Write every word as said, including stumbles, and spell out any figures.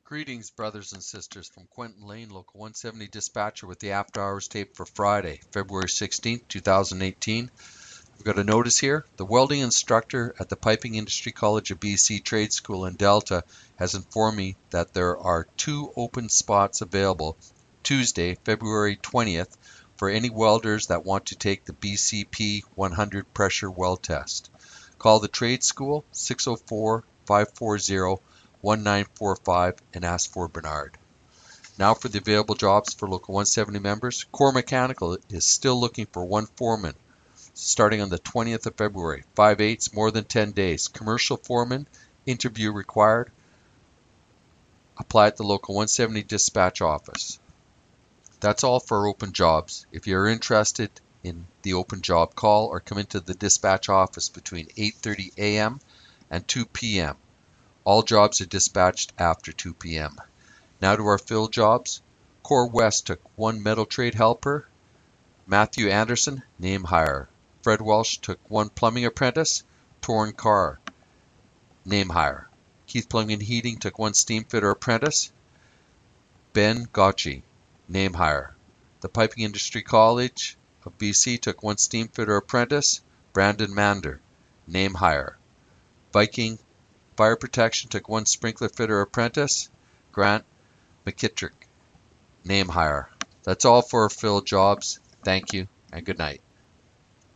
Greetings, brothers and sisters, from Quentin Lane, Local one seventy Dispatcher with the After Hours tape for Friday, February sixteenth, two thousand eighteen. We've got a notice here. The welding instructor at the Piping Industry College of B C Trade School in Delta has informed me that there are two open spots available Tuesday, February twentieth, for any welders that want to take the B C P one hundred pressure weld test. Call the trade school six oh four, five four zero, one nine four five and ask for Bernard. Now for the available jobs for Local one seventy members. Core Mechanical is still looking for one foreman starting on the twentieth of February. five eighths, more than ten days. Commercial foreman, interview required. Apply at the Local one seventy dispatch office. That's all for open jobs. If you're interested in the open job, call or come into the dispatch office between eight thirty a m and two p m All jobs are dispatched after two p m Now to our fill jobs. Core West took one metal trade helper. Matthew Anderson, name hire. Fred Welsh took one plumbing apprentice. Torn Carr, name hire. Keith Plumbing and Heating took one steam fitter apprentice. Ben Gotchi, name hire. The Piping Industry College of B C took one steam fitter apprentice. Brandon Mander, name hire. Viking Fire Protection took one sprinkler fitter apprentice. Grant McKittrick, name hire. That's all for fill jobs. Thank you and good night.